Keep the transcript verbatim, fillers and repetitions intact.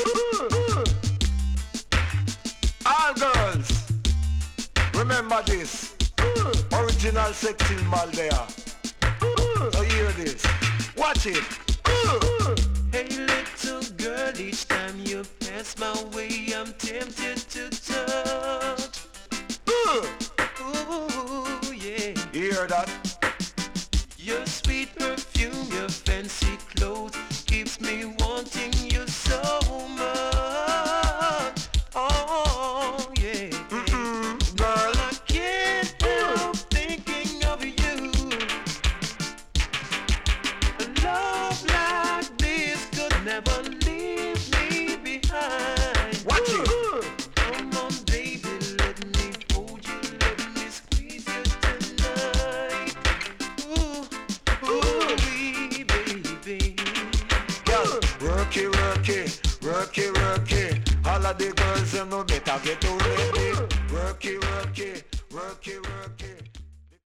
All girls, remember this. Original sex symbol there. So hear this. Watch it. Hey little girl, each time you pass my way, I'm tempted to touch. Ooh, yeah. Hear that? Your sweet perfume, your fancy clothes keeps me wanting you so much. Oh, yeah. Mm-mm, girl. I can't help thinking of you. A love like this could never leave me behind. Watch it. Come on, baby, let me hold you, let me squeeze you tonight. Ooh, ooh, wee, baby. Girl, work it, work it, work it, work it. All of the girls, you know better get ready. Work it, work it, work it, work it.